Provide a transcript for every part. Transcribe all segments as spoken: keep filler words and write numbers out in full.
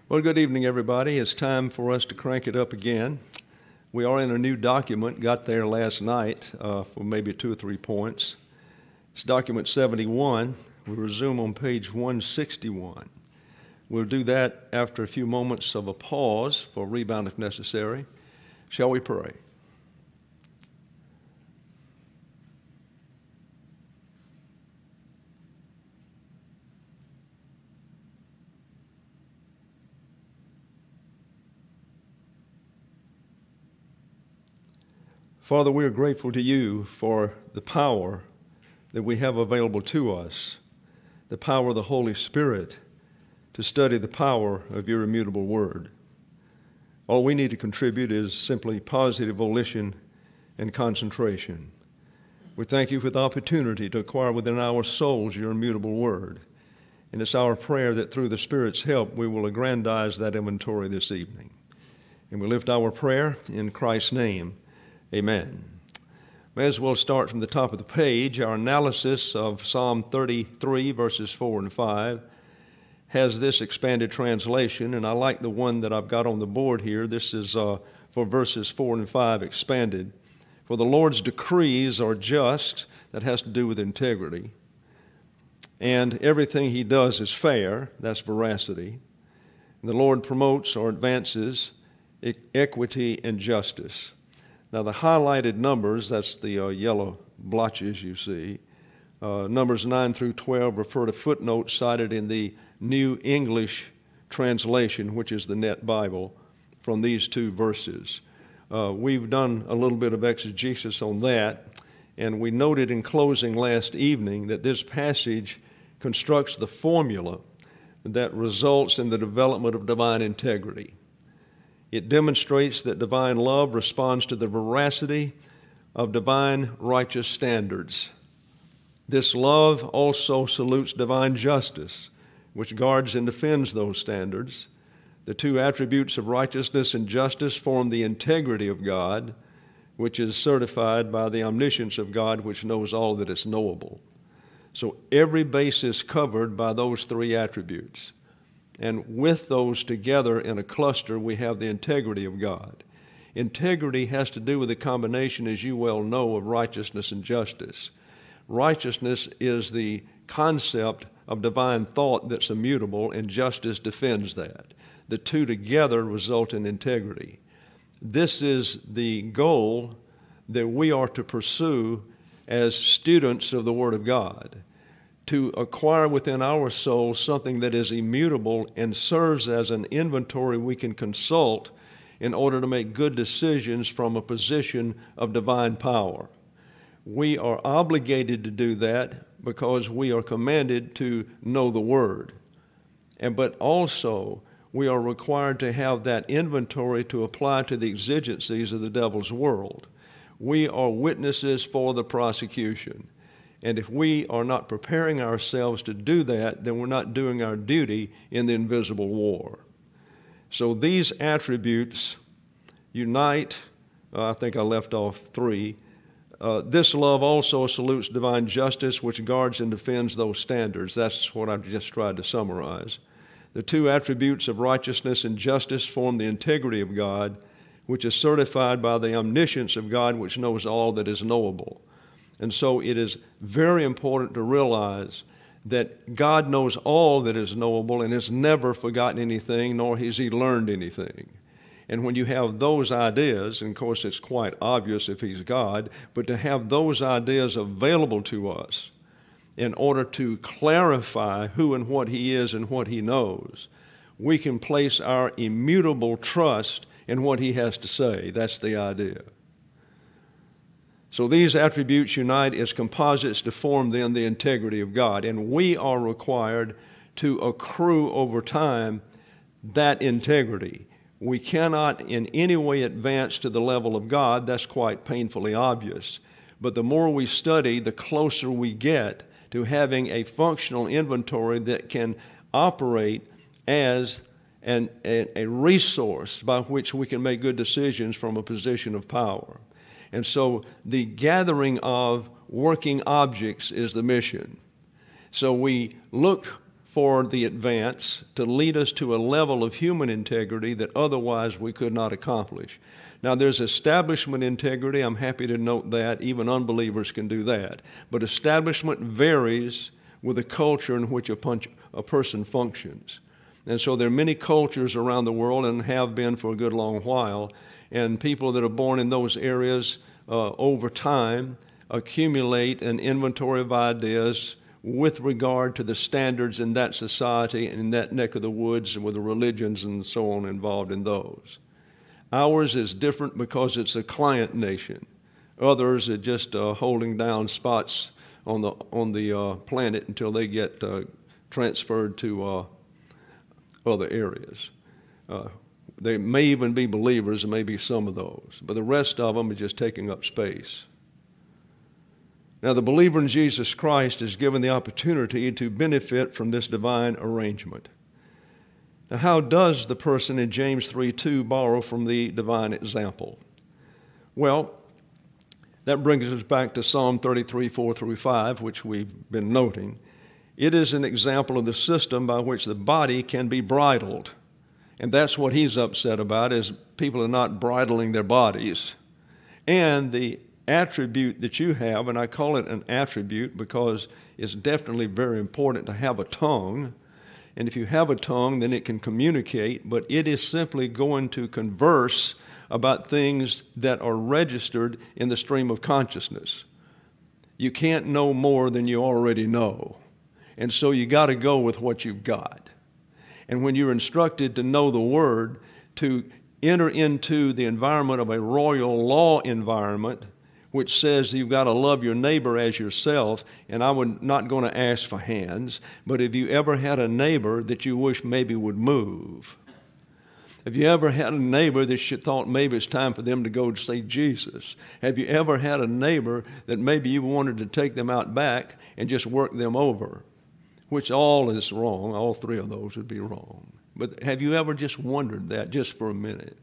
Well, good evening, everybody. It's time for us to crank it up again. We are in a new document, got there last night uh, for maybe two or three points. It's document seventy-one. We resume on page one sixty-one. We'll do that after a few moments of a pause for rebound if necessary. Shall we pray? Father, we are grateful to you for the power that we have available to us, the power of the Holy Spirit to study the power of your immutable word. All we need to contribute is simply positive volition and concentration. We thank you for the opportunity to acquire within our souls your immutable word. And it's our prayer that through the Spirit's help we will aggrandize that inventory this evening. And we lift our prayer in Christ's name. Amen. May as well start from the top of the page. Our analysis of Psalm thirty-three, verses four and five, has this expanded translation, and I like the one that I've got on the board here. This is uh, for verses four and five expanded. For the Lord's decrees are just, that has to do with integrity, and everything he does is fair, that's veracity. And the Lord promotes or advances e- equity and justice. Now, the highlighted numbers, that's the uh, yellow blotches you see, uh, numbers nine through twelve refer to footnotes cited in the New English Translation, which is the Net Bible, from these two verses. Uh, we've done a little bit of exegesis on that, and we noted in closing last evening that this passage constructs the formula that results in the development of divine integrity. It demonstrates that divine love responds to the veracity of divine righteous standards. This love also salutes divine justice, which guards and defends those standards. The two attributes of righteousness and justice form the integrity of God, which is certified by the omniscience of God, which knows all that is knowable. So every base is covered by those three attributes. And with those together in a cluster, we have the integrity of God. Integrity has to do with the combination, as you well know, of righteousness and justice. Righteousness is the concept of divine thought that's immutable, and justice defends that. The two together result in integrity. This is the goal that we are to pursue as students of the Word of God, to acquire within our souls something that is immutable and serves as an inventory we can consult in order to make good decisions from a position of divine power. We are obligated to do that because we are commanded to know the Word. And but also, we are required to have that inventory to apply to the exigencies of the devil's world. We are witnesses for the prosecution. And if we are not preparing ourselves to do that, then we're not doing our duty in the invisible war. So these attributes unite, uh, I think I left off three. Uh, this love also salutes divine justice, which guards and defends those standards. That's what I just tried to summarize. The two attributes of righteousness and justice form the integrity of God, which is certified by the omniscience of God, which knows all that is knowable. And so it is very important to realize that God knows all that is knowable and has never forgotten anything, nor has he learned anything. And when you have those ideas, and of course it's quite obvious if he's God, but to have those ideas available to us in order to clarify who and what he is and what he knows, we can place our immutable trust in what he has to say. That's the idea. So these attributes unite as composites to form then the integrity of God. And we are required to accrue over time that integrity. We cannot in any way advance to the level of God. That's quite painfully obvious. But the more we study, the closer we get to having a functional inventory that can operate as an, a, a resource by which we can make good decisions from a position of power. And so the gathering of working objects is the mission. So we look for the advance to lead us to a level of human integrity that otherwise we could not accomplish. Now, there's establishment integrity. I'm happy to note that. Even unbelievers can do that. But establishment varies with the culture in which a, punch, a person functions. And so there are many cultures around the world, and have been for a good long while, and people that are born in those areas uh, over time accumulate an inventory of ideas with regard to the standards in that society and in that neck of the woods, and with the religions and so on involved in those. Ours is different because it's a client nation. Others are just uh, holding down spots on the on the uh, planet until they get uh, transferred to uh, other areas. Uh, they may even be believers, and maybe some of those, but the rest of them are just taking up space. Now, the believer in Jesus Christ is given the opportunity to benefit from this divine arrangement. Now, how does the person in James three two borrow from the divine example? Well, that brings us back to Psalm thirty-three, four through five, which we've been noting. It is an example of the system by which the body can be bridled. And that's what he's upset about, is people are not bridling their bodies. And the attribute that you have, and I call it an attribute because it's definitely very important to have a tongue. And if you have a tongue, then it can communicate, but it is simply going to converse about things that are registered in the stream of consciousness. You can't know more than you already know. And so you got to go with what you've got. And when you're instructed to know the Word, to enter into the environment of a royal law environment, which says you've got to love your neighbor as yourself, and I would not going to ask for hands, but have you ever had a neighbor that you wish maybe would move? Have you ever had a neighbor that you thought maybe it's time for them to go to see Jesus? Have you ever had a neighbor that maybe you wanted to take them out back and just work them over? Which all is wrong. All three of those would be wrong. But have you ever just wondered that just for a minute?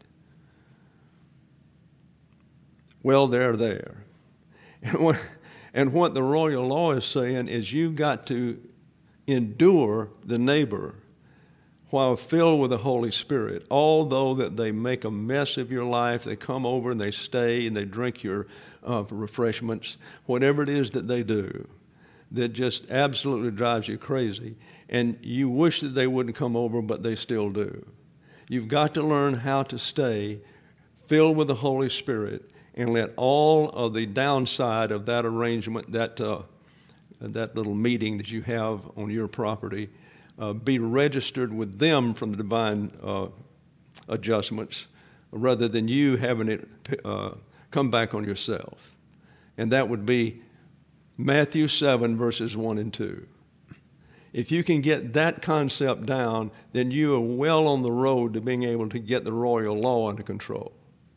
Well, they're there. And what, and what the royal law is saying is you've got to endure the neighbor while filled with the Holy Spirit. Although that they make a mess of your life, they come over and they stay and they drink your uh, refreshments, whatever it is that they do that just absolutely drives you crazy, and you wish that they wouldn't come over, but they still do. You've got to learn how to stay filled with the Holy Spirit and let all of the downside of that arrangement, that uh, that little meeting that you have on your property, uh, be registered with them from the divine uh, adjustments, rather than you having it uh, come back on yourself. And that would be Matthew seven, verses one and two. If you can get that concept down, then you are well on the road to being able to get the royal law under control.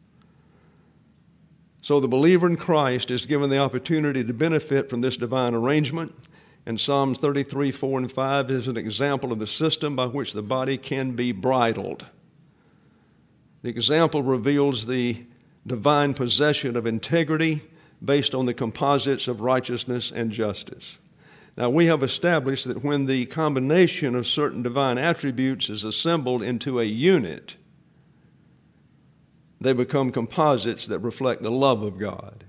So the believer in Christ is given the opportunity to benefit from this divine arrangement, and Psalms thirty-three, four and five is an example of the system by which the body can be bridled. The example reveals the divine possession of integrity based on the composites of righteousness and justice. Now, we have established that when the combination of certain divine attributes is assembled into a unit, they become composites that reflect the love of God.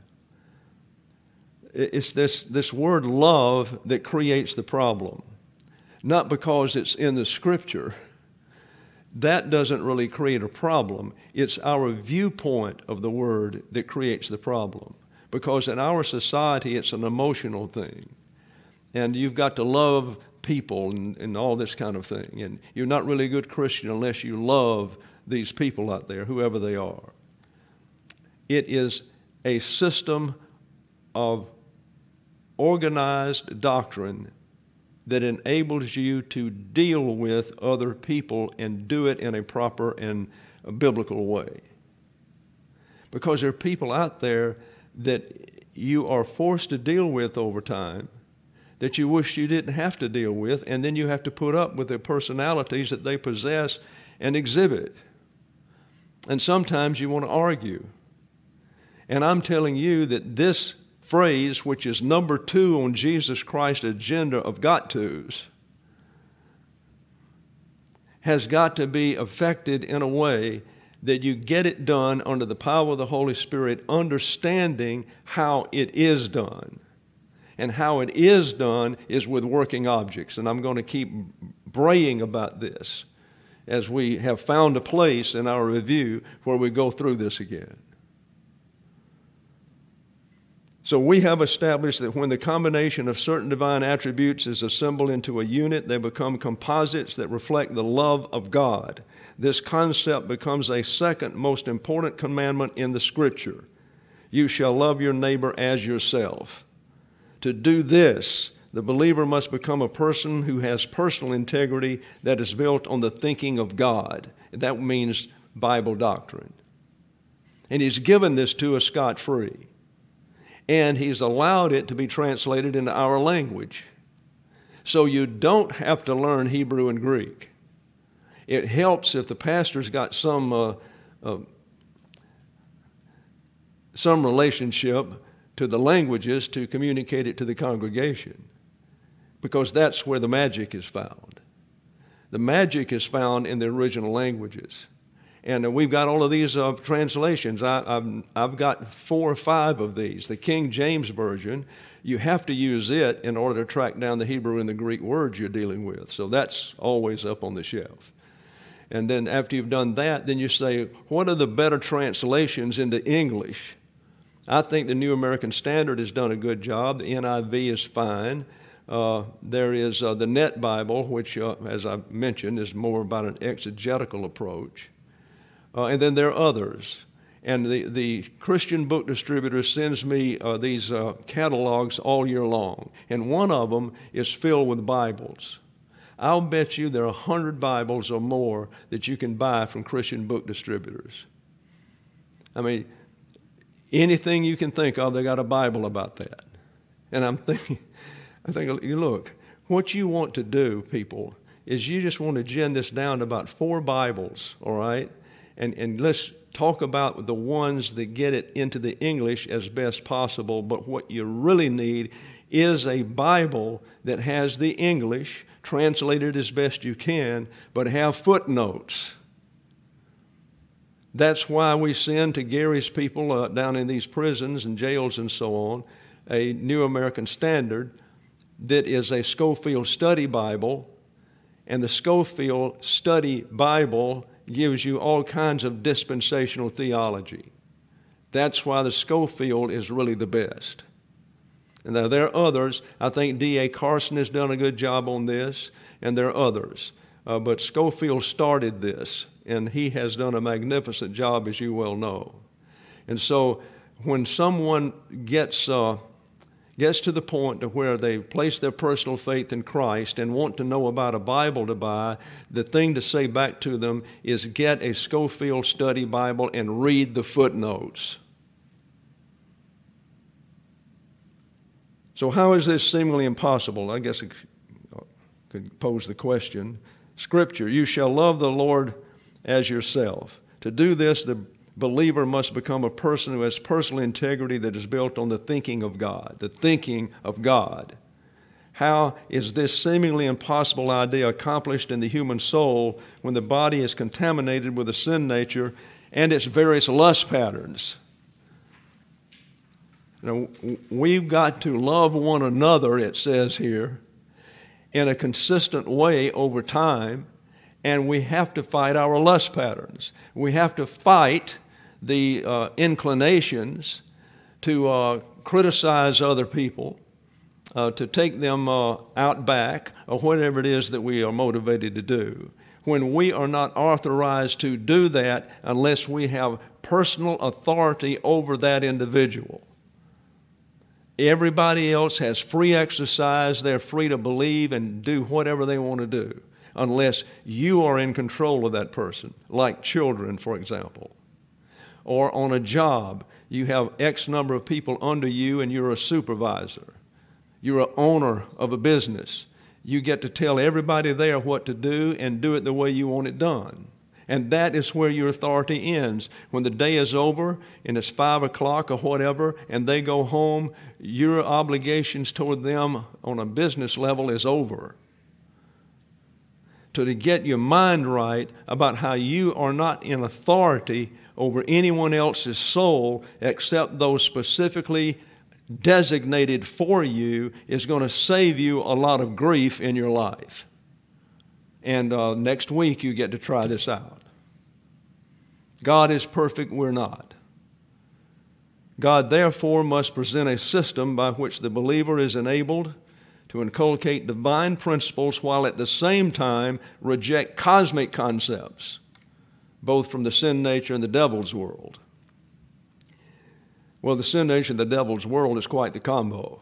It's this, this word love that creates the problem, not because it's in the Scripture. That doesn't really create a problem. It's our viewpoint of the word that creates the problem. Because in our society, it's an emotional thing. And you've got to love people and, and all this kind of thing. And you're not really a good Christian unless you love these people out there, whoever they are. It is a system of organized doctrine that enables you to deal with other people and do it in a proper and a biblical way. Because there are people out there that you are forced to deal with over time that you wish you didn't have to deal with, and then you have to put up with the personalities that they possess and exhibit. And sometimes you want to argue. And I'm telling you that this phrase, which is number two on Jesus Christ's agenda of got-tos, has got to be affected in a way that you get it done under the power of the Holy Spirit, understanding how it is done. And how it is done is with working objects. And I'm going to keep braying about this as we have found a place in our review where we go through this again. So we have established that when the combination of certain divine attributes is assembled into a unit, they become composites that reflect the love of God. This concept becomes a second most important commandment in the Scripture. You shall love your neighbor as yourself. To do this, the believer must become a person who has personal integrity that is built on the thinking of God. That means Bible doctrine. And He's given this to us scot-free. And He's allowed it to be translated into our language. So you don't have to learn Hebrew and Greek. It helps if the pastor's got some uh, uh, some relationship to the languages to communicate it to the congregation, because that's where the magic is found. The magic is found in the original languages. And uh, we've got all of these uh, translations. I, I've, I've got four or five of these. The King James Version, you have to use it in order to track down the Hebrew and the Greek words you're dealing with. So that's always up on the shelf. And then after you've done that, then you say, what are the better translations into English? I think the New American Standard has done a good job. The N I V is fine. Uh, there is uh, the Net Bible, which, uh, as I mentioned, is more about an exegetical approach. Uh, and then there are others. And the, the Christian book distributor sends me uh, these uh, catalogs all year long. And one of them is filled with Bibles. I'll bet you there are a hundred Bibles or more that you can buy from Christian book distributors. I mean, anything you can think of, they got a Bible about that. And I'm thinking, I think, look, what you want to do, people, is you just want to gin this down to about four Bibles, all right? And, and let's talk about the ones that get it into the English as best possible. But what you really need is a Bible that has the English translated as best you can, but have footnotes. That's why we send to Gary's people uh, down in these prisons and jails and so on a New American Standard that is a Scofield Study Bible, and the Scofield Study Bible gives you all kinds of dispensational theology. That's why the Scofield is really the best. And now there are others. I think D A Carson has done a good job on this, and there are others. Uh, but Scofield started this, and he has done a magnificent job, as you well know. And so when someone gets uh, gets to the point to where they place their personal faith in Christ and want to know about a Bible to buy, the thing to say back to them is get a Scofield Study Bible and read the footnotes. So how is this seemingly impossible? I guess I could pose the question. Scripture, you shall love the Lord as yourself. To do this, the believer must become a person who has personal integrity that is built on the thinking of God, the thinking of God. How is this seemingly impossible idea accomplished in the human soul when the body is contaminated with a sin nature and its various lust patterns? You know, we've got to love one another, it says here, in a consistent way over time, and we have to fight our lust patterns. We have to fight the uh, inclinations to uh, criticize other people, uh, to take them uh, out back, or whatever it is that we are motivated to do, when we are not authorized to do that unless we have personal authority over that individual. Everybody else has free exercise. They're free to believe and do whatever they want to do unless you are in control of that person, like children, for example. Or on a job, you have X number of people under you and you're a supervisor. You're an owner of a business. You get to tell everybody there what to do and do it the way you want it done. And that is where your authority ends. When the day is over and it's five o'clock or whatever and they go home, your obligations toward them on a business level is over. to, to get your mind right about how you are not in authority over anyone else's soul except those specifically designated for you is going to save you a lot of grief in your life. And uh, next week you get to try this out. God is perfect, we're not. God therefore must present a system by which the believer is enabled to inculcate divine principles while at the same time reject cosmic concepts, both from the sin nature and the devil's world. Well, the sin nature and the devil's world is quite the combo.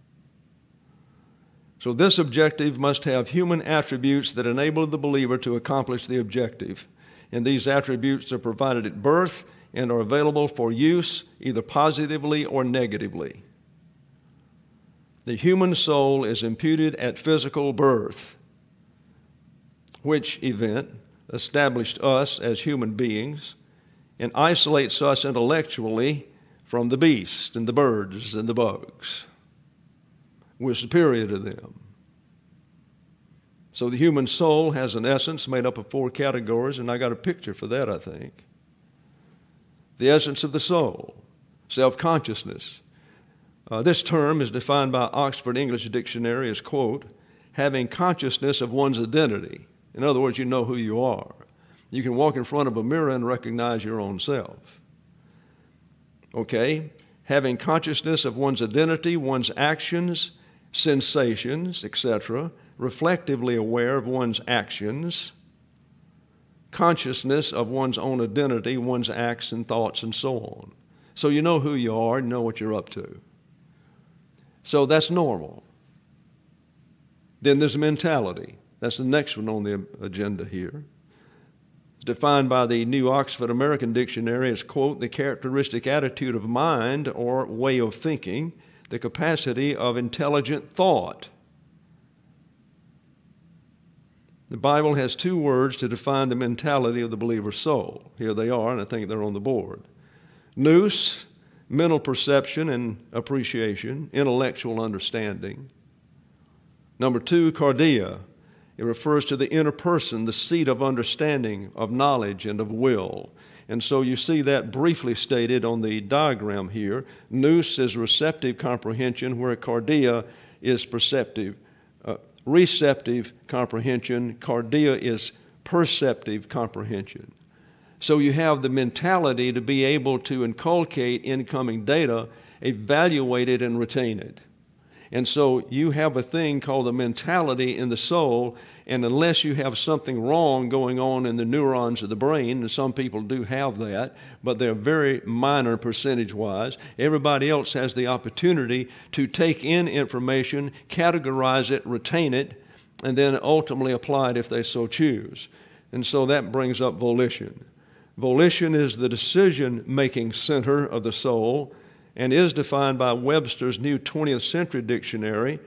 So this objective must have human attributes that enable the believer to accomplish the objective. And these attributes are provided at birth and are available for use either positively or negatively. The human soul is imputed at physical birth, which event established us as human beings and isolates us intellectually from the beasts and the birds and the bugs. We're superior to them. So the human soul has an essence made up of four categories, and I got a picture for that, I think. The essence of the soul, self-consciousness. Uh, this term is defined by Oxford English Dictionary as, quote, having consciousness of one's identity. In other words, you know who you are. You can walk in front of a mirror and recognize your own self. Okay? Having consciousness of one's identity, one's actions, sensations, et cetera, reflectively aware of one's actions, consciousness of one's own identity, one's acts and thoughts, and so on. So you know who you are and know what you're up to. So that's normal. Then there's mentality. That's the next one on the agenda here. It's defined by the New Oxford American Dictionary as, quote, the characteristic attitude of mind or way of thinking, the capacity of intelligent thought. The Bible has two words to define the mentality of the believer's soul. Here they are, and I think they're on the board. Nous, mental perception and appreciation, intellectual understanding. Number two, cardia. It refers to the inner person, the seat of understanding, of knowledge, and of will. And so you see that briefly stated on the diagram here. Nous is receptive comprehension, where cardia is perceptive. Uh, receptive comprehension, cardia is perceptive comprehension. So you have the mentality to be able to inculcate incoming data, evaluate it, and retain it. And so you have a thing called the mentality in the soul, and unless you have something wrong going on in the neurons of the brain, and some people do have that, but they're very minor percentage-wise, everybody else has the opportunity to take in information, categorize it, retain it, and then ultimately apply it if they so choose. And so that brings up volition. Volition is the decision-making center of the soul and is defined by Webster's New twentieth Century Dictionary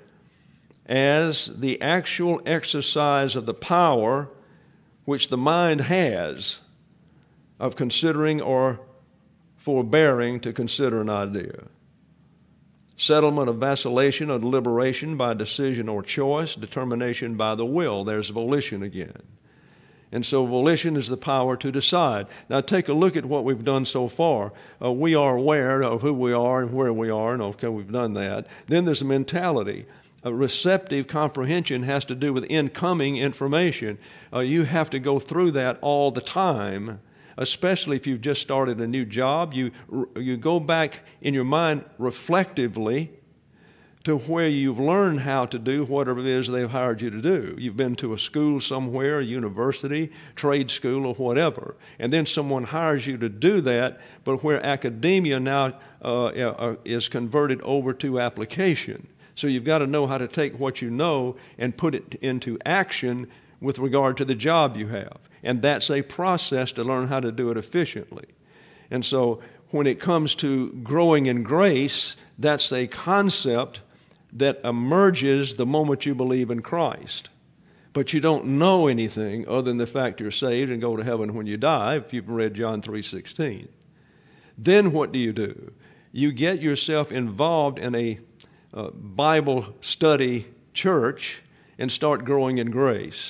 as the actual exercise of the power which the mind has of considering or forbearing to consider an idea. Settlement of vacillation or deliberation by decision or choice, determination by the will. There's volition again. And so volition is the power to decide. Now take a look at what we've done so far. Uh, we are aware of who we are and where we are, and okay, we've done that. Then there's a mentality. A receptive comprehension has to do with incoming information. Uh, you have to go through that all the time, especially if you've just started a new job. You, you go back in your mind reflectively to where you've learned how to do whatever it is they've hired you to do. You've been to a school somewhere, a university, trade school, or whatever, and then someone hires you to do that, but where academia now uh, uh, is converted over to application. So you've got to know how to take what you know and put it into action with regard to the job you have. And that's a process to learn how to do it efficiently. And so when it comes to growing in grace, that's a concept that emerges the moment you believe in Christ. But you don't know anything other than the fact you're saved and go to heaven when you die, if you've read John three sixteen. Then what do you do? You get yourself involved in a uh, Bible study church and start growing in grace.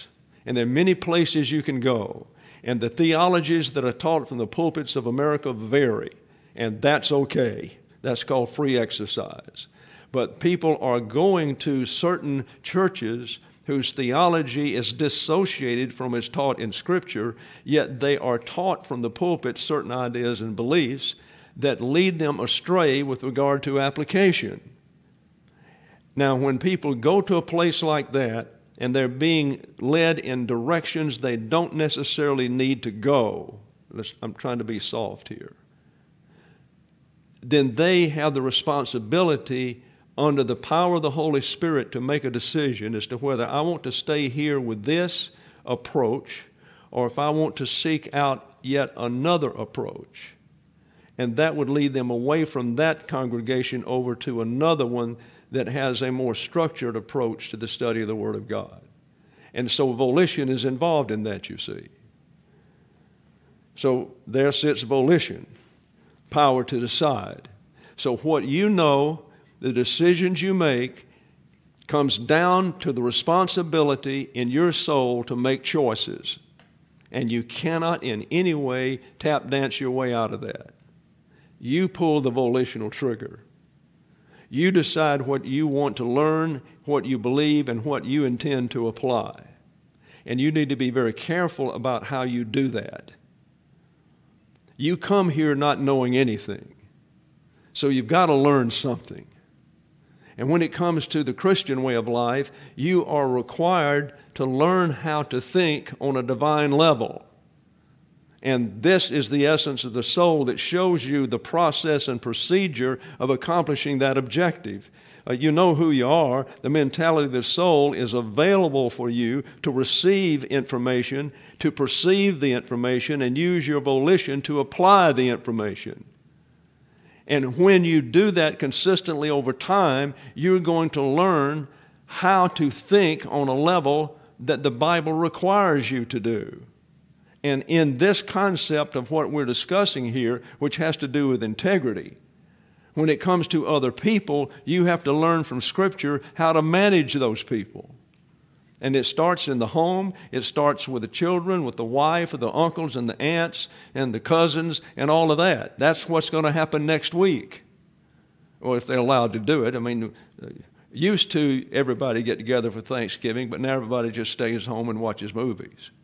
And there are many places you can go. And the theologies that are taught from the pulpits of America vary. And that's okay. That's called free exercise. But people are going to certain churches whose theology is dissociated from what's taught in Scripture, yet they are taught from the pulpit certain ideas and beliefs that lead them astray with regard to application. Now, when people go to a place like that and they're being led in directions they don't necessarily need to go, I'm trying to be soft here, then they have the responsibility under the power of the Holy Spirit to make a decision as to whether I want to stay here with this approach or if I want to seek out yet another approach. And that would lead them away from that congregation over to another one that has a more structured approach to the study of the Word of God. And so volition is involved in that, you see. So there sits volition, power to decide. So what you know, the decisions you make, comes down to the responsibility in your soul to make choices. And you cannot in any way tap dance your way out of that. You pull the volitional trigger. You decide what you want to learn, what you believe, and what you intend to apply. And you need to be very careful about how you do that. You come here not knowing anything. So you've got to learn something. And when it comes to the Christian way of life, you are required to learn how to think on a divine level. And this is the essence of the soul that shows you the process and procedure of accomplishing that objective. Uh, you know who you are. The mentality of the soul is available for you to receive information, to perceive the information, and use your volition to apply the information. And when you do that consistently over time, you're going to learn how to think on a level that the Bible requires you to do. And in this concept of what we're discussing here, which has to do with integrity, when it comes to other people, you have to learn from Scripture how to manage those people. And it starts in the home. It starts with the children, with the wife, with the uncles and the aunts and the cousins and all of that. That's what's going to happen next week. Or if they're allowed to do it. I mean, used to everybody get together for Thanksgiving, but now everybody just stays home and watches movies.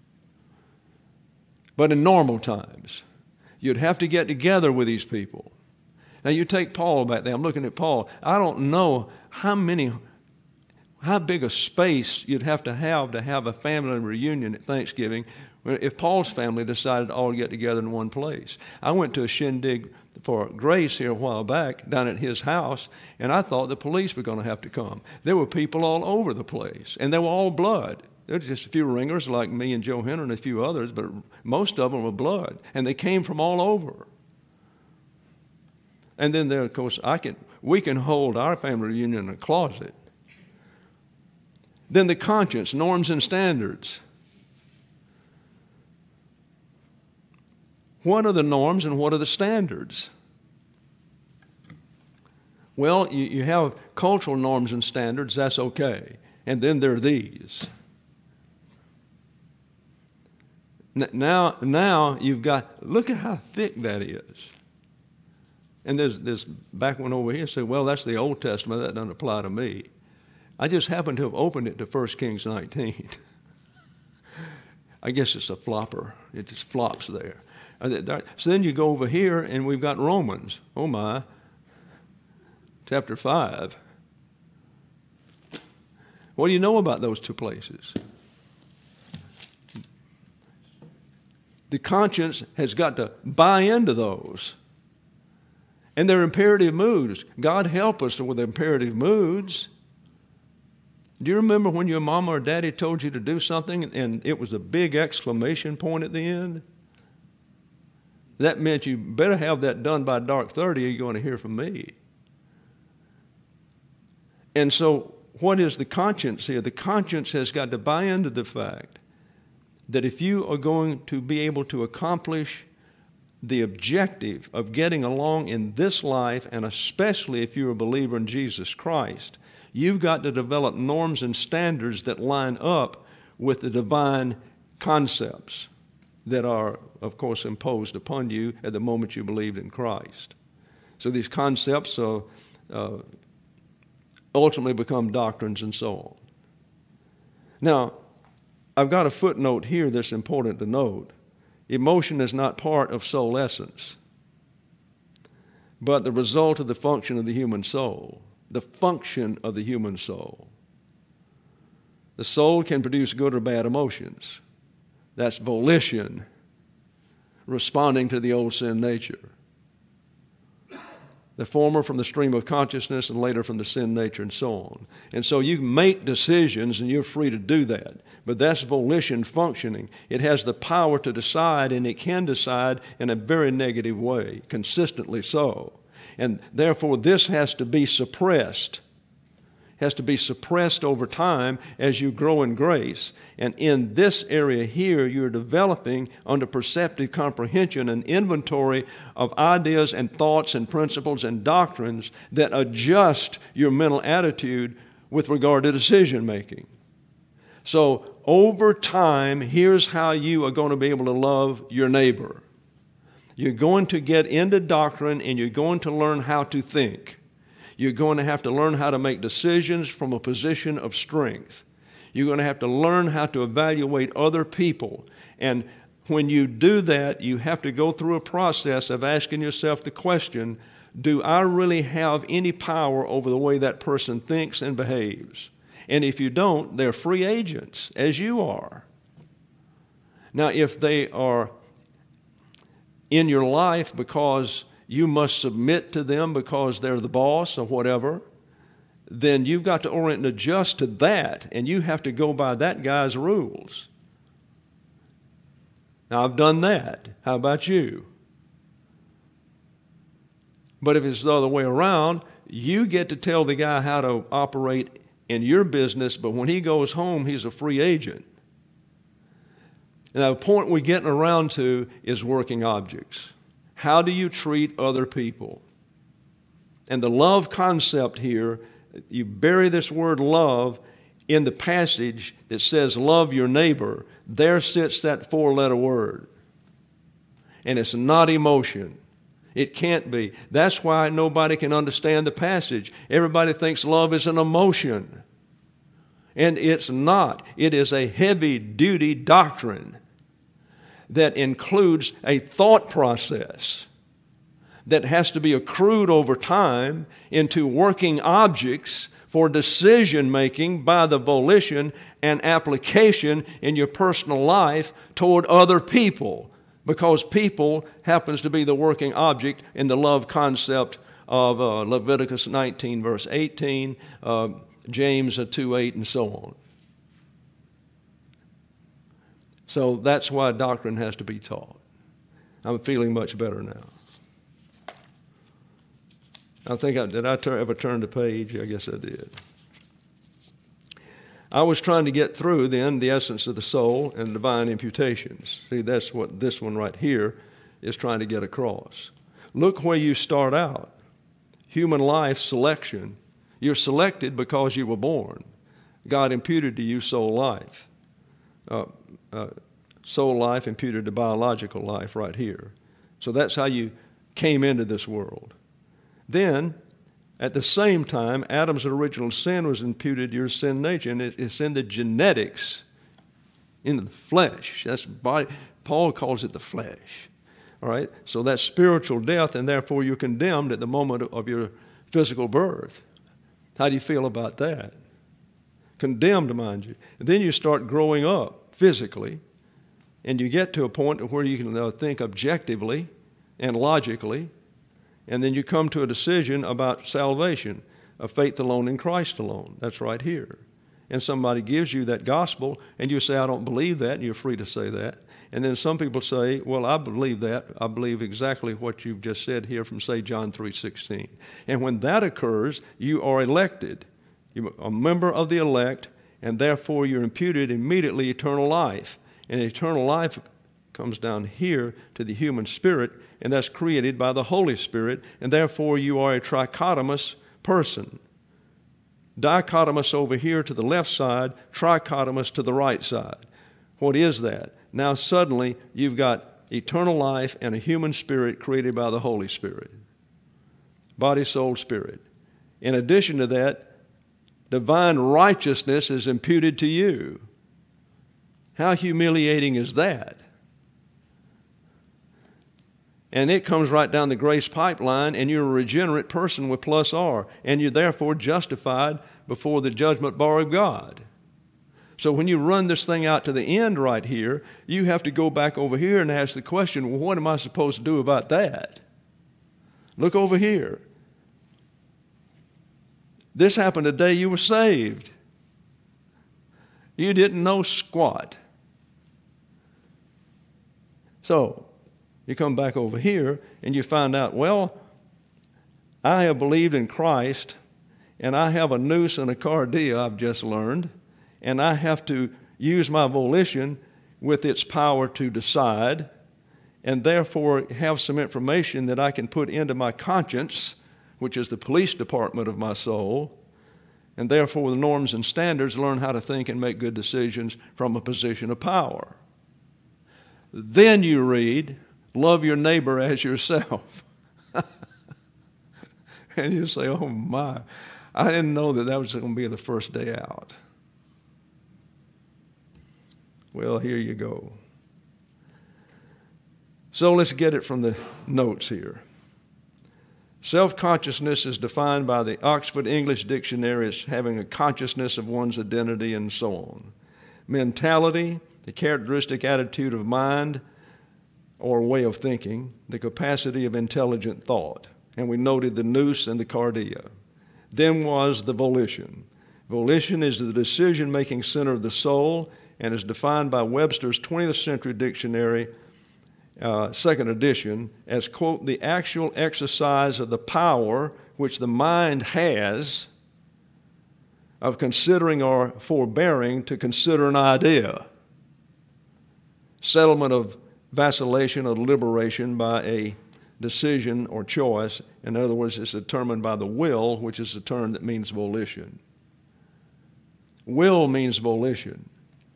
But in normal times, you'd have to get together with these people. Now you take Paul back there. I'm looking at Paul. I don't know how many... how big a space you'd have to have to have a family reunion at Thanksgiving if Paul's family decided to all get together in one place. I went to a shindig for Grace here a while back down at his house, and I thought the police were going to have to come. There were people all over the place, and they were all blood. There were just a few ringers like me and Joe Henner and a few others, but most of them were blood, and they came from all over. And then there, of course, I can we can hold our family reunion in a closet. Then the conscience, norms and standards. What are the norms and what are the standards? Well, you, you have cultural norms and standards, that's okay. And then there are these. N- now, now you've got, look at how thick that is. And there's this back one over here said, well, that's the Old Testament, that doesn't apply to me. I just happened to have opened it to First Kings nineteen. I guess it's a flopper. It just flops there. So then you go over here, and we've got Romans. Oh, my. Chapter five. What do you know about those two places? The conscience has got to buy into those. And they're imperative moods. God help us with imperative moods. Do you remember when your mama or daddy told you to do something and it was a big exclamation point at the end? That meant you better have that done by dark thirty or you're going to hear from me. And so what is the conscience here? The conscience has got to buy into the fact that if you are going to be able to accomplish the objective of getting along in this life, and especially if you're a believer in Jesus Christ, you've got to develop norms and standards that line up with the divine concepts that are, of course, imposed upon you at the moment you believed in Christ. So these concepts uh, uh, ultimately become doctrines and so on. Now, I've got a footnote here that's important to note. Emotion is not part of soul essence, but the result of the function of the human soul, the function of the human soul. The soul can produce good or bad emotions. That's volition, responding to the old sin nature. The former from the stream of consciousness and later from the sin nature and so on. And so you make decisions and you're free to do that. But that's volition functioning. It has the power to decide, and it can decide in a very negative way, consistently so. And therefore this has to be suppressed. Has to be suppressed over time as you grow in grace. And in this area here, you're developing under perceptive comprehension an inventory of ideas and thoughts and principles and doctrines that adjust your mental attitude with regard to decision making. So over time, here's how you are going to be able to love your neighbor. You're going to get into doctrine and you're going to learn how to think. You're going to have to learn how to make decisions from a position of strength. You're going to have to learn how to evaluate other people. And when you do that, you have to go through a process of asking yourself the question, do I really have any power over the way that person thinks and behaves? And if you don't, they're free agents, as you are. Now, if they are in your life because you must submit to them because they're the boss or whatever, then you've got to orient and adjust to that, and you have to go by that guy's rules. Now, I've done that. How about you? But if it's the other way around, you get to tell the guy how to operate in your business, but when he goes home, he's a free agent. Now, the point we're getting around to is working objects. How do you treat other people? And the love concept here, you bury this word love in the passage that says love your neighbor. There sits that four-letter word. And it's not emotion. It can't be. That's why nobody can understand the passage. Everybody thinks love is an emotion. And it's not. It is a heavy-duty doctrine that includes a thought process that has to be accrued over time into working objects for decision-making by the volition and application in your personal life toward other people, because people happens to be the working object in the love concept of uh, Leviticus nineteen, verse eighteen, uh, James two eight, and so on. So that's why doctrine has to be taught. I'm feeling much better now. I think, I, did I turn, ever turn the page? I guess I did. I was trying to get through then the essence of the soul and divine imputations. See, that's what this one right here is trying to get across. Look where you start out. Human life selection. You're selected because you were born. God imputed to you soul life. Uh, uh, soul life imputed to biological life right here. So that's how you came into this world. Then, at the same time, Adam's original sin was imputed to your sin nature, and it's in the genetics, in the flesh. That's body. Paul calls it the flesh. All right? So that's spiritual death, and therefore you're condemned at the moment of your physical birth. How do you feel about that? Condemned, mind you. And then you start growing up physically, and you get to a point where you can uh, think objectively and logically, and then you come to a decision about salvation, of faith alone in Christ alone. That's right here. And somebody gives you that gospel, and you say, I don't believe that, and you're free to say that. And then some people say, well, I believe that. I believe exactly what you've just said here from, say, John three sixteen. And when that occurs, you are elected. You're a member of the elect, and therefore you're imputed immediately eternal life. And eternal life comes down here to the human spirit, and that's created by the Holy Spirit, and therefore you are a trichotomous person. dichotomous over here to the left side, trichotomous to the right side. What is that? Now suddenly you've got eternal life and a human spirit created by the Holy Spirit. Body, soul, spirit. In addition to that, divine righteousness is imputed to you. How humiliating is that? And it comes right down the grace pipeline, and you're a regenerate person with plus R, and you're therefore justified before the judgment bar of God. So when you run this thing out to the end right here, you have to go back over here and ask the question, well, what am I supposed to do about that? Look over here. This happened the day you were saved. You didn't know squat. So you come back over here and you find out, well, I have believed in Christ, and I have a nous and a cardia, I've just learned, and I have to use my volition with its power to decide, and therefore have some information that I can put into my conscience, which is the police department of my soul, and therefore with norms and standards learn how to think and make good decisions from a position of power. Then you read, love your neighbor as yourself. And you say, oh my, I didn't know that that was going to be the first day out. Well, here you go. So let's get it from the notes here. Self-consciousness is defined by the Oxford English Dictionary as having a consciousness of one's identity and so on. Mentality, the characteristic attitude of mind or way of thinking, the capacity of intelligent thought. And we noted the nous and the cardia. Then was the volition. Volition is the decision-making center of the soul and is defined by Webster's twentieth century dictionary, uh, second edition, as, quote, the actual exercise of the power which the mind has of considering or forbearing to consider an idea. Settlement of vacillation or liberation by a decision or choice. In other words, it's determined by the will, which is a term that means volition. Will means volition.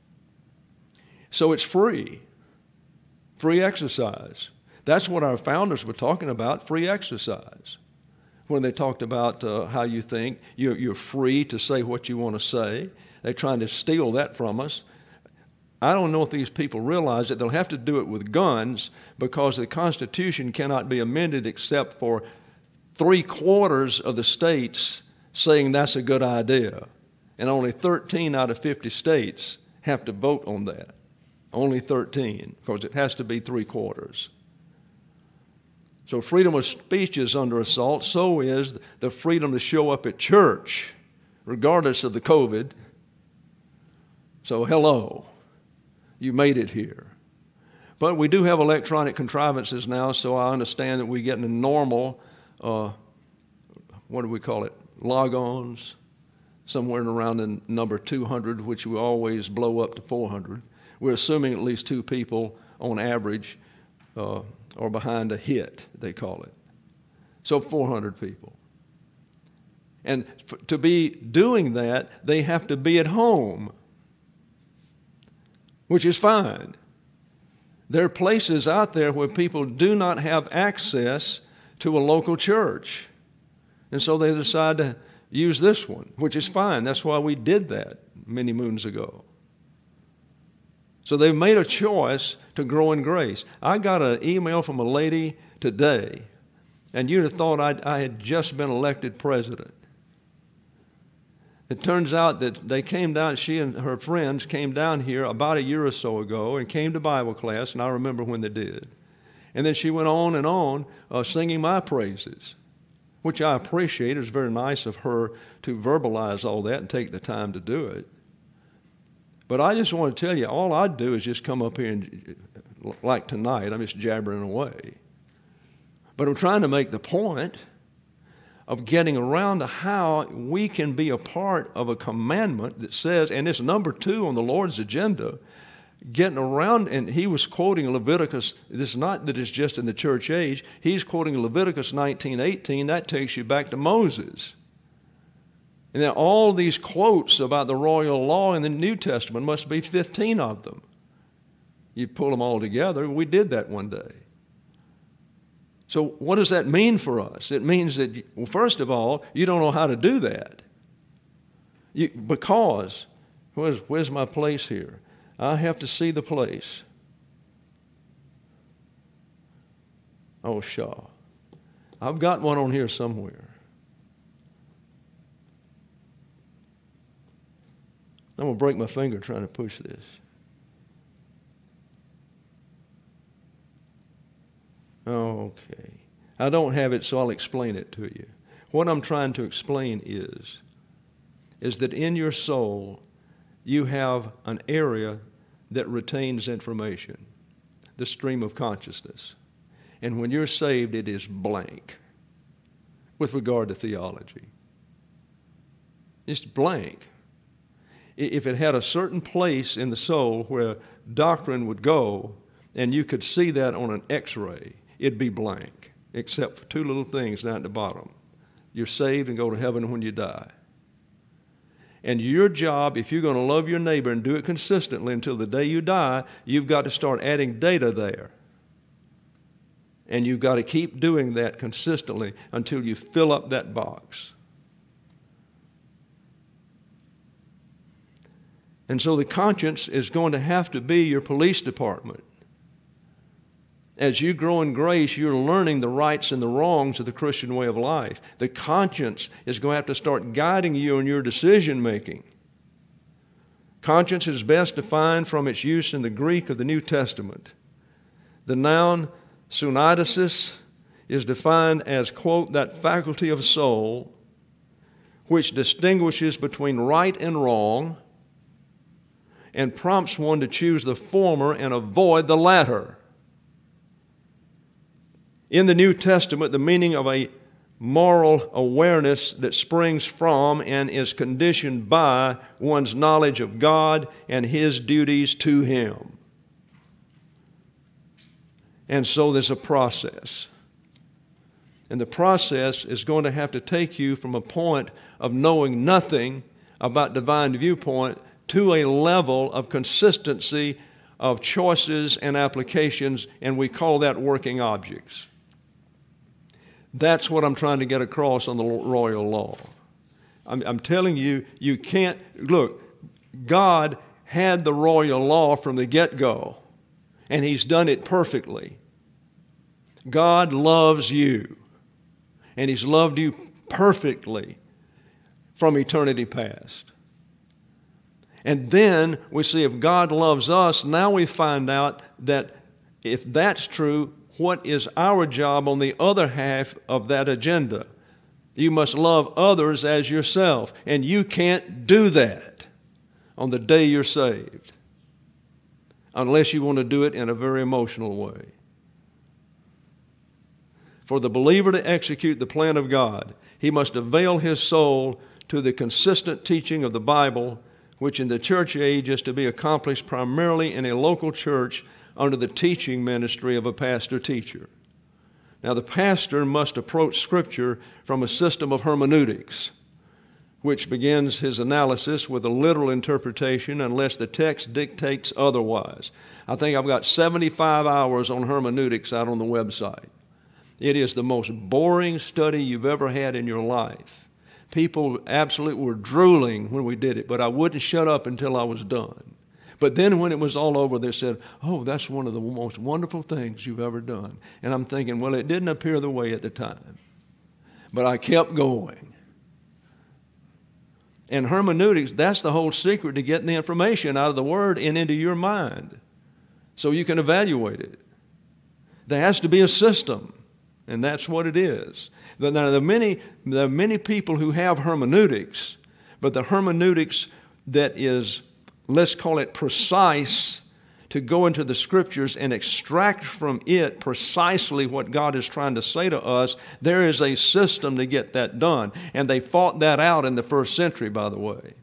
So it's free. Free exercise. That's what our founders were talking about, free exercise. When they talked about uh, how you think, you're, you're free to say what you want to say. They're trying to steal that from us. I don't know if these people realize that they'll have to do it with guns because the Constitution cannot be amended except for three quarters of the states saying that's a good idea. And only thirteen out of fifty states have to vote on that. Only thirteen, because it has to be three quarters. So freedom of speech is under assault. So is the freedom to show up at church, regardless of the COVID. So hello. You made it here. But we do have electronic contrivances now, so I understand that we get in a normal, uh, what do we call it, log-ons, somewhere around the number two hundred, which we always blow up to four hundred. We're assuming at least two people on average uh, are behind a hit, they call it. So four hundred people. And f- to be doing that, they have to be at home, which is fine. There are places out there where people do not have access to a local church. And so they decide to use this one, which is fine. That's why we did that many moons ago. So they've made a choice to grow in grace. I got an email from a lady today, and you'd have thought I'd, I had just been elected president. It turns out that they came down, she and her friends came down here about a year or so ago and came to Bible class, and I remember when they did. And then she went on and on uh, singing my praises, which I appreciate. It was very nice of her to verbalize all that and take the time to do it. But I just want to tell you, all I'd do is just come up here and, like tonight, I'm just jabbering away. But I'm trying to make the point of getting around to how we can be a part of a commandment that says, and it's number two on the Lord's agenda, getting around, and he was quoting Leviticus. This is not that it's just in the church age. He's quoting Leviticus nineteen eighteen. That takes you back to Moses. And then all these quotes about the royal law in the New Testament, must be fifteen of them. You pull them all together. We did that one day. So what does that mean for us? It means that, well, first of all, you don't know how to do that. You, because, where's, where's my place here? I have to see the place. Oh, Shaw. I've got one on here somewhere. I'm going to break my finger trying to push this. Okay. I don't have it, so I'll explain it to you. What I'm trying to explain is, is that in your soul, you have an area that retains information, the stream of consciousness. And when you're saved, it is blank with regard to theology. It's blank. If it had a certain place in the soul where doctrine would go, and you could see that on an x-ray, it'd be blank, except for two little things down at the bottom. You're saved and go to heaven when you die. And your job, if you're going to love your neighbor and do it consistently until the day you die, you've got to start adding data there. And you've got to keep doing that consistently until you fill up that box. And so the conscience is going to have to be your police department. As you grow in grace, you're learning the rights and the wrongs of the Christian way of life. The conscience is going to have to start guiding you in your decision making. Conscience is best defined from its use in the Greek of the New Testament. The noun sunaidesis is defined as, quote, that faculty of soul which distinguishes between right and wrong and prompts one to choose the former and avoid the latter. In the New Testament, the meaning of a moral awareness that springs from and is conditioned by one's knowledge of God and His duties to Him. And so there's a process. And the process is going to have to take you from a point of knowing nothing about divine viewpoint to a level of consistency of choices and applications, and we call that working objects. That's what I'm trying to get across on the royal law. I'm, I'm telling you, you can't, look, God had the royal law from the get-go, and He's done it perfectly. God loves you, and He's loved you perfectly from eternity past. And then we see if God loves us, now we find out that if that's true, what is our job on the other half of that agenda? You must love others as yourself, and you can't do that on the day you're saved unless you want to do it in a very emotional way. For the believer to execute the plan of God, he must avail his soul to the consistent teaching of the Bible, which in the church age is to be accomplished primarily in a local church under the teaching ministry of a pastor-teacher. Now, the pastor must approach Scripture from a system of hermeneutics, which begins his analysis with a literal interpretation unless the text dictates otherwise. I think I've got seventy-five hours on hermeneutics out on the website. It is the most boring study you've ever had in your life. People absolutely were drooling when we did it, but I wouldn't shut up until I was done. But then when it was all over, they said, oh, that's one of the most wonderful things you've ever done. And I'm thinking, well, it didn't appear the way at the time. But I kept going. And hermeneutics, that's the whole secret to getting the information out of the Word and into your mind so you can evaluate it. There has to be a system, and that's what it is. Now, there are many, there are many people who have hermeneutics, but the hermeneutics that is, let's call it precise, to go into the Scriptures and extract from it precisely what God is trying to say to us, there is a system to get that done. And they fought that out in the first century, by the way.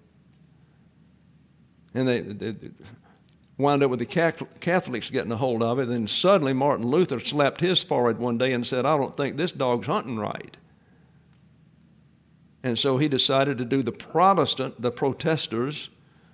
And they, they, they wound up with the Catholics getting a hold of it. And then suddenly Martin Luther slapped his forehead one day and said, I don't think this dog's hunting right. And so he decided to do the Protestant, the protesters'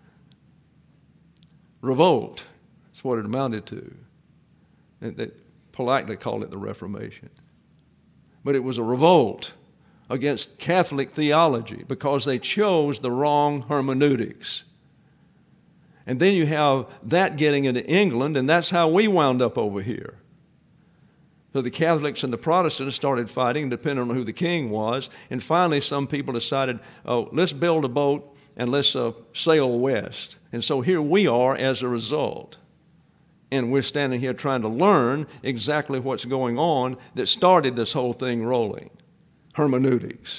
revolt. That's what it amounted to. And they politely called it the Reformation. But it was a revolt against Catholic theology because they chose the wrong hermeneutics. And then you have that getting into England, and that's how we wound up over here. So the Catholics and the Protestants started fighting, depending on who the king was. And finally, some people decided, oh, let's build a boat and let's uh, sail west. And so here we are as a result. And we're standing here trying to learn exactly what's going on that started this whole thing rolling. Hermeneutics.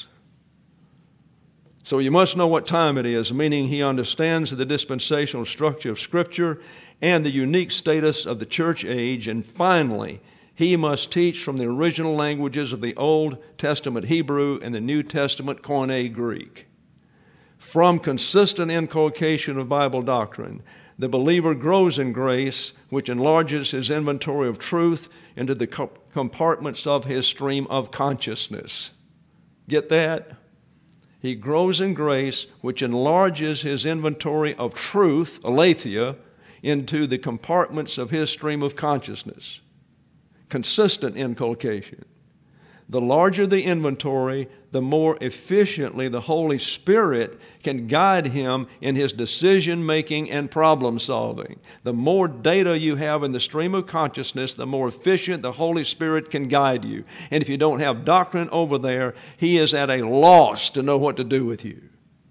So you must know what time it is, meaning he understands the dispensational structure of Scripture and the unique status of the church age. And finally, he must teach from the original languages of the Old Testament Hebrew and the New Testament Koine Greek. From consistent inculcation of Bible doctrine, the believer grows in grace, which enlarges his inventory of truth into the compartments of his stream of consciousness. Get that? He grows in grace, which enlarges his inventory of truth, aletheia, into the compartments of his stream of consciousness. Consistent inculcation. The larger the inventory, the more efficiently the Holy Spirit can guide him in his decision-making and problem-solving. The more data you have in the stream of consciousness, the more efficient the Holy Spirit can guide you. And if you don't have doctrine over there, he is at a loss to know what to do with you.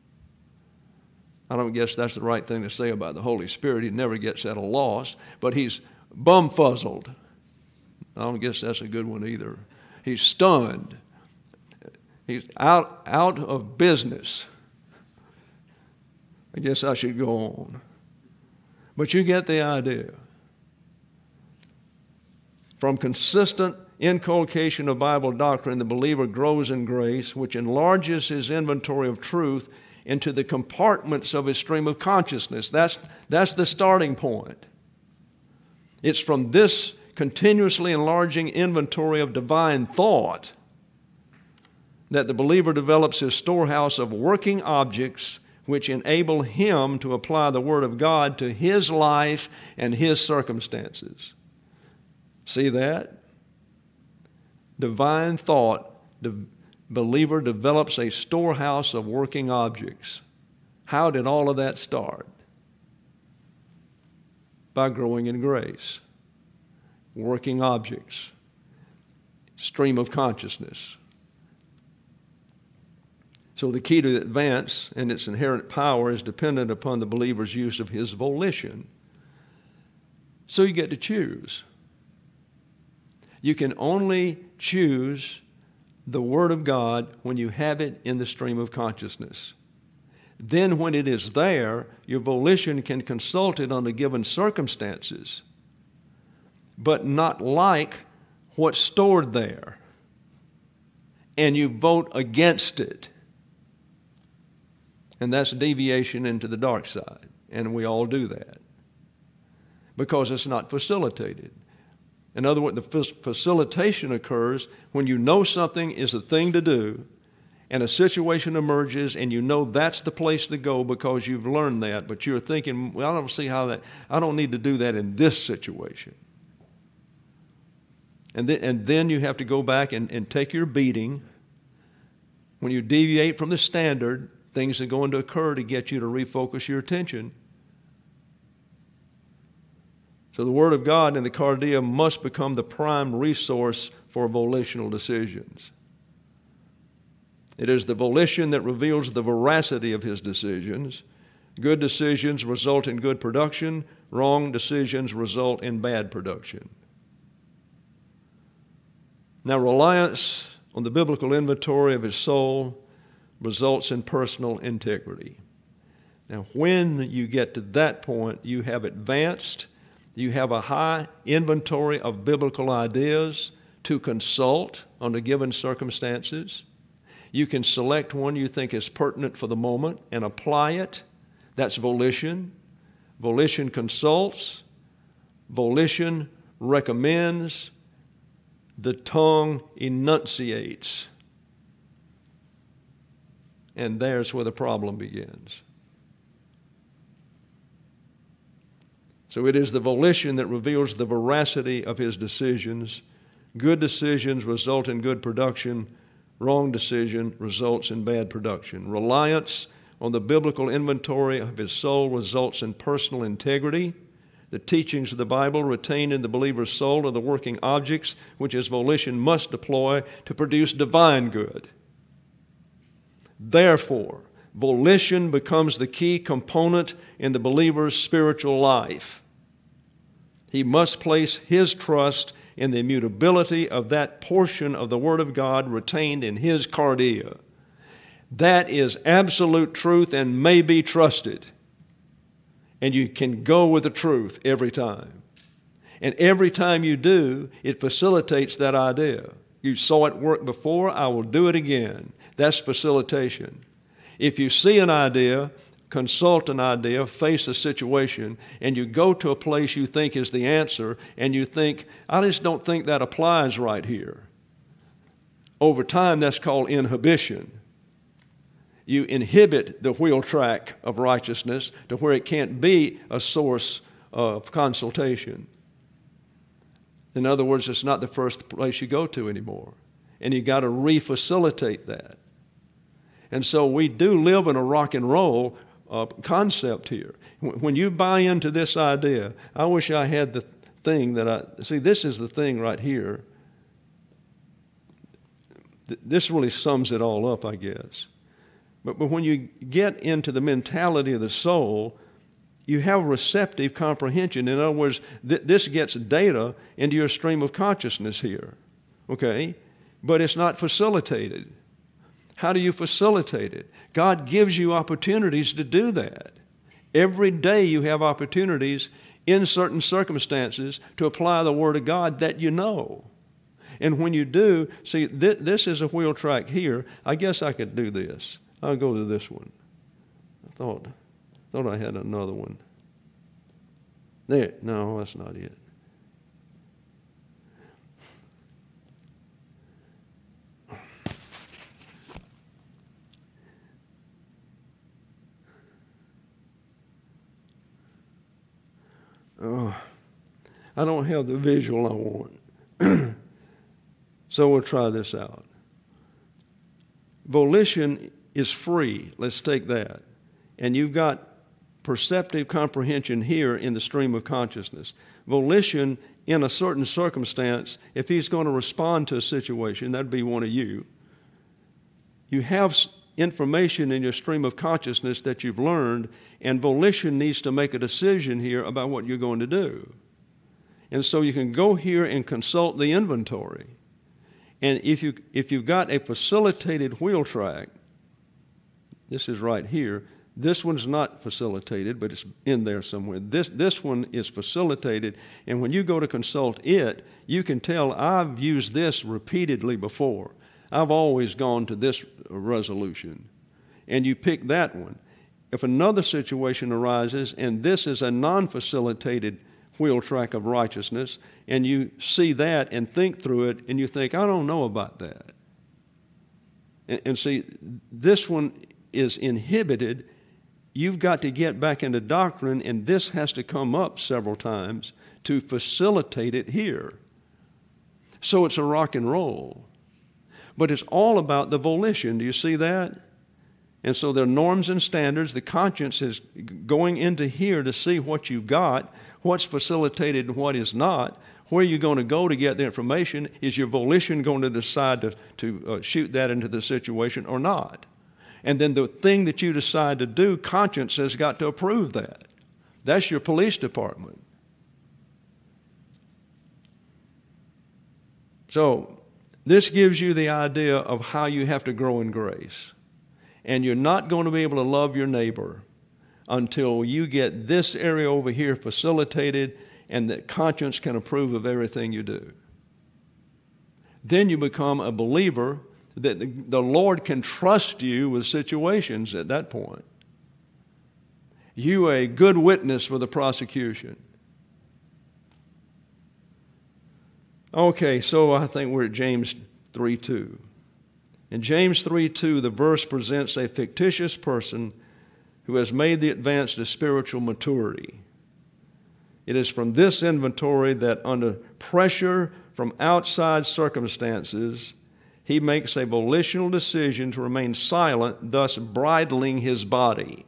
I don't guess that's the right thing to say about the Holy Spirit. He never gets at a loss, but he's bumfuzzled. I don't guess that's a good one either. He's stunned. He's out, out of business. I guess I should go on. But you get the idea. From consistent inculcation of Bible doctrine, the believer grows in grace, which enlarges his inventory of truth into the compartments of his stream of consciousness. That's, that's the starting point. It's from this continuously enlarging inventory of divine thought that the believer develops his storehouse of working objects which enable him to apply the Word of God to his life and his circumstances. See that? Divine thought, the believer develops a storehouse of working objects. How did all of that start? By growing in grace. Working objects, stream of consciousness. So the key to advance and its inherent power is dependent upon the believer's use of his volition. So you get to choose. You can only choose the Word of God when you have it in the stream of consciousness. Then when it is there, your volition can consult it under given circumstances, but not like what's stored there. And you vote against it. And that's deviation into the dark side. And we all do that. Because it's not facilitated. In other words, the facilitation occurs when you know something is the thing to do, and a situation emerges, and you know that's the place to go because you've learned that, but you're thinking, well, I don't see how that, I don't need to do that in this situation. And then, and then you have to go back and, and take your beating. When you deviate from the standard, things are going to occur to get you to refocus your attention. So the Word of God in the cardia must become the prime resource for volitional decisions. It is the volition that reveals the veracity of his decisions. Good decisions result in good production. Wrong decisions result in bad production. Now, reliance on the biblical inventory of his soul results in personal integrity. Now, when you get to that point, you have advanced, you have a high inventory of biblical ideas to consult under given circumstances. You can select one you think is pertinent for the moment and apply it. That's volition. Volition consults. Volition recommends. The tongue enunciates. And there's where the problem begins. So it is the volition that reveals the veracity of his decisions. Good decisions result in good production. Wrong decision results in bad production. Reliance on the biblical inventory of his soul results in personal integrity. The teachings of the Bible retained in the believer's soul are the working objects which his volition must deploy to produce divine good. Therefore, volition becomes the key component in the believer's spiritual life. He must place his trust in the immutability of that portion of the Word of God retained in his cardia. That is absolute truth and may be trusted. And you can go with the truth every time. And every time you do, it facilitates that idea. You saw it work before, I will do it again. That's facilitation. If you see an idea, consult an idea, face a situation, and you go to a place you think is the answer, and you think, I just don't think that applies right here. Over time, that's called inhibition. You inhibit the wheel track of righteousness to where it can't be a source of consultation. In other words, it's not the first place you go to anymore. And you got to refacilitate that. And so we do live in a rock and roll uh, concept here. When you buy into this idea, I wish I had the thing that I, see, this is the thing right here. This really sums it all up, I guess. But, but when you get into the mentality of the soul, you have receptive comprehension. In other words, th- this gets data into your stream of consciousness here, okay? But it's not facilitated. How do you facilitate it? God gives you opportunities to do that. Every day you have opportunities in certain circumstances to apply the Word of God that you know. And when you do, see, th- this is a wheel track here. I guess I could do this. I'll go to this one. I thought, thought I had another one. There, no, that's not it. Oh, I don't have the visual I want. So we'll try this out. Volition is free. Let's take that. And you've got perceptive comprehension here in the stream of consciousness. Volition in a certain circumstance, if he's going to respond to a situation, that'd be one of you. You have information in your stream of consciousness that you've learned, and volition needs to make a decision here about what you're going to do. And so you can go here and consult the inventory. And if, you, if you've got a facilitated wheel track, this is right here. This one's not facilitated, but it's in there somewhere. This, this one is facilitated, and when you go to consult it, you can tell I've used this repeatedly before. I've always gone to this resolution. And you pick that one. If another situation arises, and this is a non-facilitated wheel track of righteousness, and you see that and think through it, and you think, I don't know about that. And, and see, this one is inhibited. You've got to get back into doctrine, and this has to come up several times to facilitate it here. So it's a rock and roll. But it's all about the volition. Do you see that? And so there are norms and standards. The conscience is going into here to see what you've got, what's facilitated and what is not. Where you're going to go to get the information, is your volition going to decide to, to uh, shoot that into the situation or not? And then the thing that you decide to do, conscience has got to approve that. That's your police department. So this gives you the idea of how you have to grow in grace. And you're not going to be able to love your neighbor until you get this area over here facilitated and that conscience can approve of everything you do. Then you become a believer that the, the Lord can trust you with situations at that point. You are a good witness for the prosecution. Okay, so I think we're at James three two. In James three two, the verse presents a fictitious person who has made the advance to spiritual maturity. It is from this inventory that under pressure from outside circumstances, he makes a volitional decision to remain silent, thus bridling his body.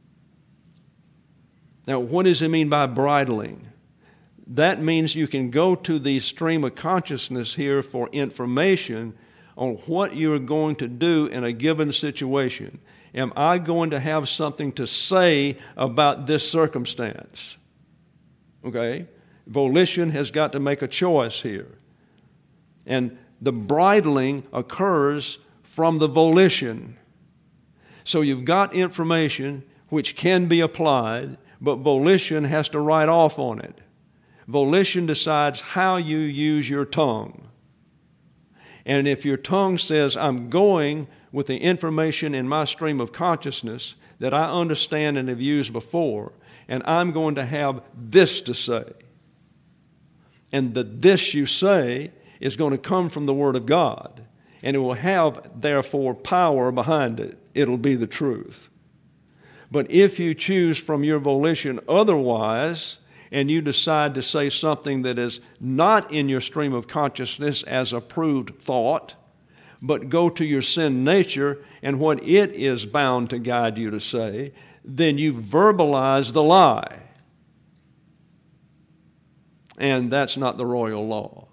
Now, what does he mean by bridling? That means you can go to the stream of consciousness here for information on what you're going to do in a given situation. Am I going to have something to say about this circumstance? Okay? Volition has got to make a choice here. And the bridling occurs from the volition. So you've got information which can be applied, but volition has to write off on it. Volition decides how you use your tongue. And if your tongue says, I'm going with the information in my stream of consciousness that I understand and have used before, and I'm going to have this to say. And the this you say is going to come from the Word of God, and it will have, therefore, power behind it. It'll be the truth. But if you choose from your volition otherwise, and you decide to say something that is not in your stream of consciousness as approved thought, but go to your sin nature and what it is bound to guide you to say, then you verbalize the lie. And that's not the royal law.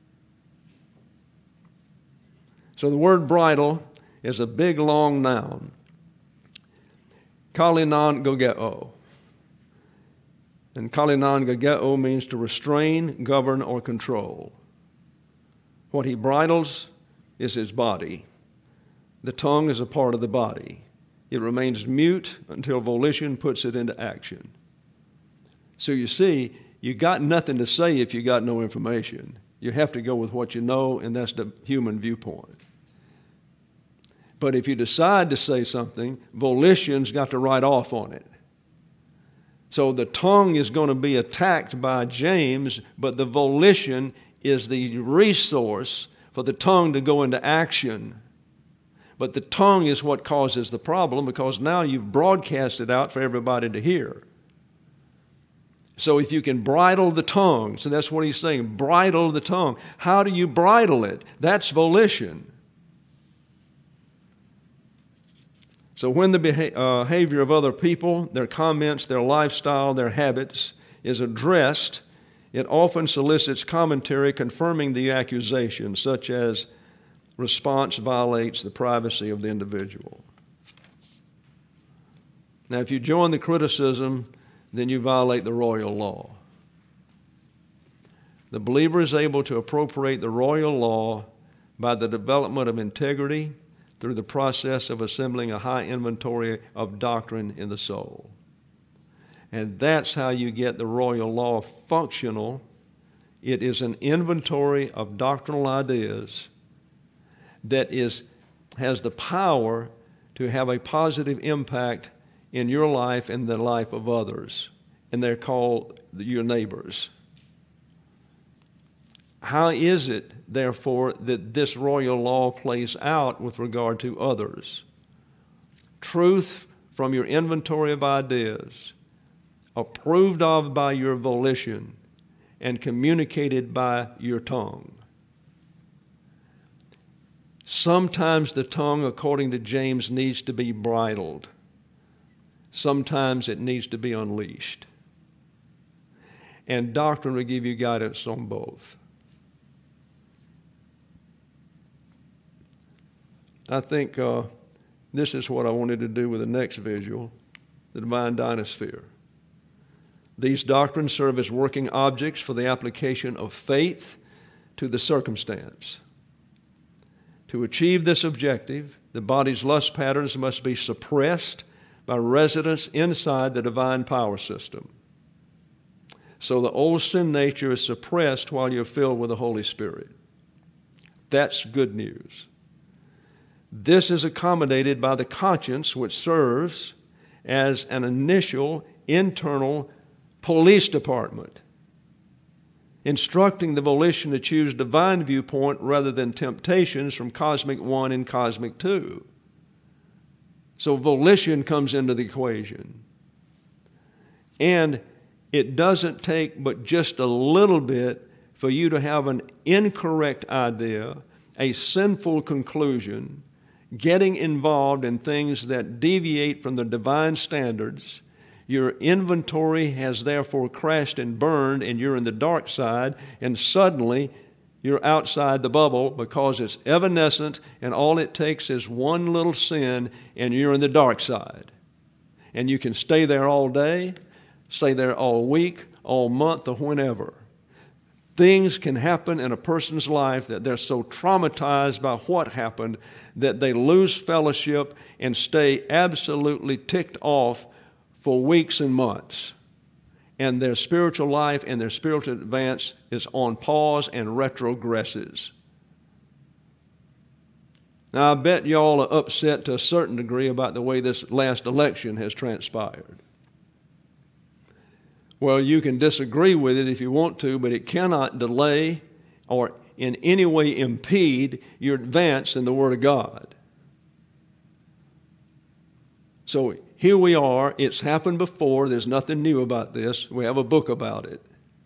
So the word bridle is a big, long noun. Kalinan gogeo. And kalinan gogeo means to restrain, govern, or control. What he bridles is his body. The tongue is a part of the body. It remains mute until volition puts it into action. So you see, you got nothing to say if you got no information. You have to go with what you know, and that's the human viewpoint. But if you decide to say something, volition's got to write off on it. So the tongue is going to be attacked by James, but the volition is the resource for the tongue to go into action. But the tongue is what causes the problem, because now you've broadcast it out for everybody to hear. So if you can bridle the tongue, so that's what he's saying, bridle the tongue. How do you bridle it? That's volition. So when the behavior of other people, their comments, their lifestyle, their habits is addressed, it often solicits commentary confirming the accusation, such as response violates the privacy of the individual. Now, if you join the criticism, then you violate the royal law. The believer is able to appropriate the royal law by the development of integrity through the process of assembling a high inventory of doctrine in the soul. And that's how you get the royal law functional. It is an inventory of doctrinal ideas that is, has the power to have a positive impact in your life and the life of others. And they're called your neighbors. How is it, therefore, that this royal law plays out with regard to others? Truth from your inventory of ideas, approved of by your volition, and communicated by your tongue. Sometimes the tongue, according to James, needs to be bridled. Sometimes it needs to be unleashed. And doctrine will give you guidance on both. I think uh, this is what I wanted to do with the next visual, the divine dynasphere. These doctrines serve as working objects for the application of faith to the circumstance. To achieve this objective, the body's lust patterns must be suppressed by residence inside the divine power system. So the old sin nature is suppressed while you're filled with the Holy Spirit. That's good news. This is accommodated by the conscience, which serves as an initial internal police department. instructing the volition to choose divine viewpoint rather than temptations from cosmic one and cosmic two. So volition comes into the equation. And it doesn't take but just a little bit for you to have an incorrect idea, a sinful conclusion, getting involved in things that deviate from the divine standards. Your inventory has therefore crashed and burned, and you're in the dark side, and suddenly you're outside the bubble because it's evanescent, and all it takes is one little sin, and you're in the dark side. And you can stay there all day, stay there all week, all month, or whenever. Things can happen in a person's life that they're so traumatized by what happened that they lose fellowship and stay absolutely ticked off for weeks and months. And their spiritual life and their spiritual advance is on pause and retrogresses. Now, I bet y'all are upset to a certain degree about the way this last election has transpired. Well, you can disagree with it if you want to, but it cannot delay or in any way impede your advance in the Word of God. So here we are. It's happened before. There's nothing new about this. We have a book about it.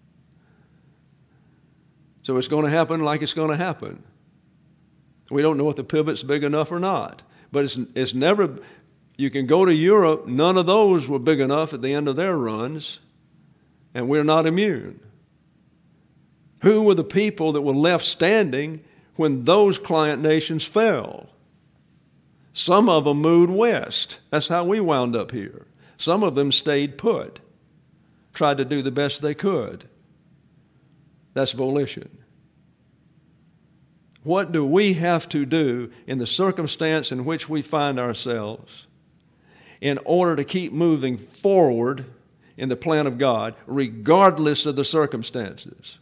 So it's going to happen like it's going to happen. We don't know if the pivot's big enough or not. But it's, it's never, you can go to Europe. None of those were big enough at the end of their runs. And we're not immune. Who were the people that were left standing when those client nations fell? Some of them moved west. That's how we wound up here. Some of them stayed put, tried to do the best they could. That's volition. What do we have to do in the circumstance in which we find ourselves in order to keep moving forward in the plan of God, regardless of the circumstances?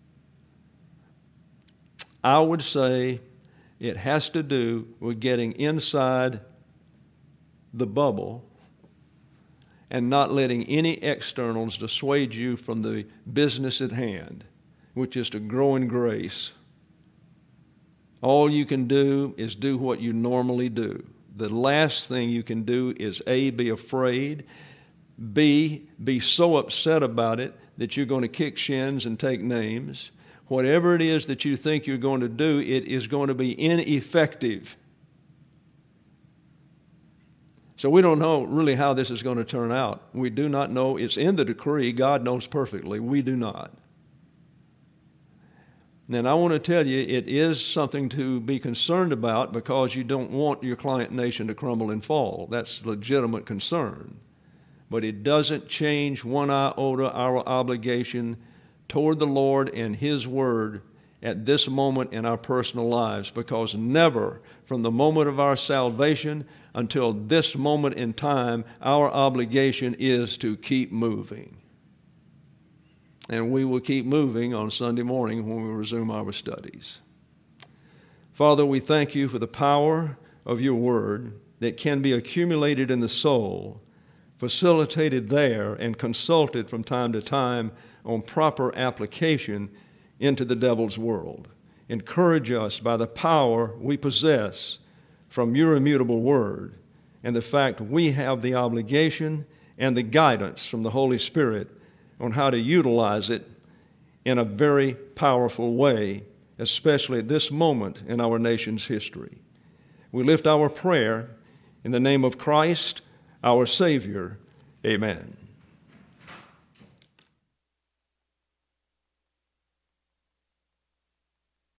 I would say it has to do with getting inside the bubble and not letting any externals dissuade you from the business at hand, which is to grow in grace. All you can do is do what you normally do. The last thing you can do is A, be afraid, B, be so upset about it that you're going to kick shins and take names. Whatever it is that you think you're going to do, it is going to be ineffective. So we don't know really how this is going to turn out. We do not know. It's in the decree. God knows perfectly. We do not. And I want to tell you, it is something to be concerned about because you don't want your client nation to crumble and fall. That's legitimate concern. But it doesn't change one iota our obligation toward the Lord and His Word at this moment in our personal lives, because never from the moment of our salvation until this moment in time, our obligation is to keep moving. And we will keep moving on Sunday morning when we resume our studies. Father, we thank You for the power of Your Word that can be accumulated in the soul, facilitated there, and consulted from time to time on proper application into the devil's world. Encourage us by the power we possess from Your immutable Word and the fact we have the obligation and the guidance from the Holy Spirit on how to utilize it in a very powerful way, especially at this moment in our nation's history. We lift our prayer in the name of Christ, our Savior. Amen.